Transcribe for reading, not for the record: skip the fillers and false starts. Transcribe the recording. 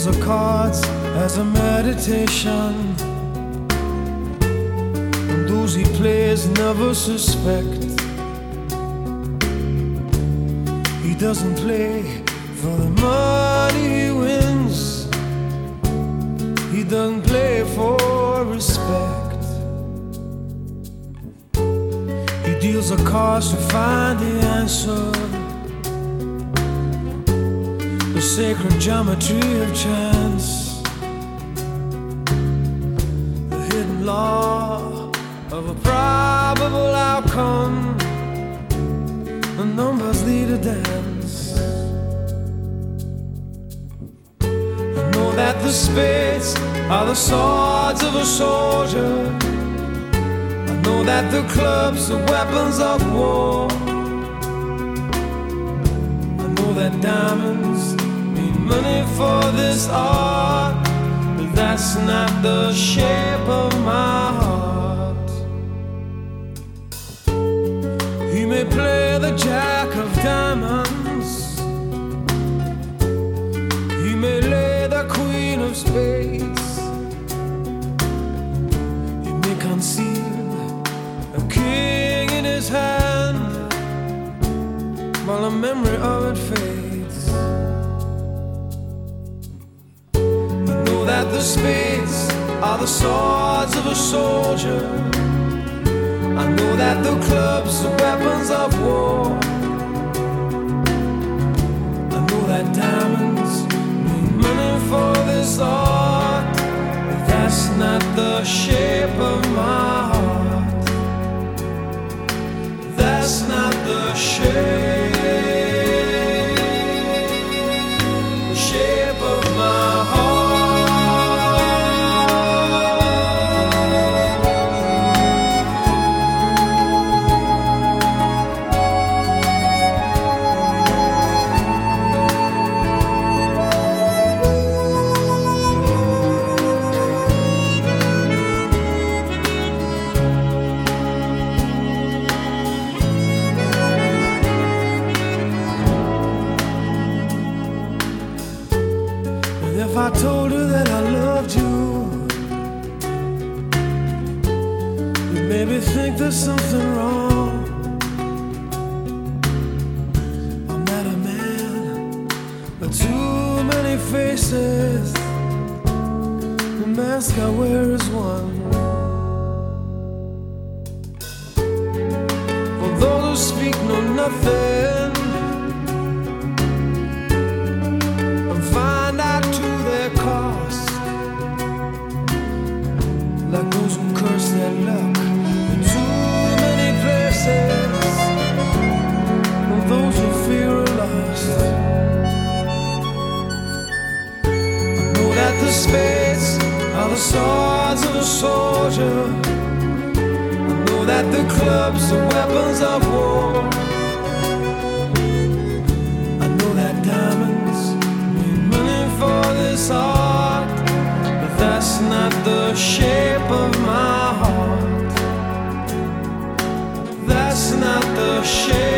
deals the cards as a meditation, and those he plays never suspect. He doesn't play for the money he wins, he doesn't play for respect. He deals the cards to find the answer, the sacred geometry of chance, the hidden law of a probable outcome. The numbers lead a dance. I know that the spades are the swords of a soldier. I know that the clubs are weapons of war. I know that diamonds mean money for this art, but that's not the shape of my heart. He may play the jack of diamonds, he may lay the queen of spades, he may conceal a king in his hand while the memory of it fades. I know that the spades are the swords of a soldier. I know that the clubs are weapons of war. I know that diamonds mean money for this art, but that's not the shape of my heart. That's not the shape of my heart. If I told her that I loved you, you'd maybe think there's something wrong. I'm not a man with too many faces, the mask I wear is one. For those who speak know nothing and find out to their cost, like those who curse their luck in too many places, or those who fear are lost. I know that the spades are the swords of a soldier. I know that the clubs are weapons of war. I know that diamonds mean money for this art, but that's not the shape of my heart. That's not the shape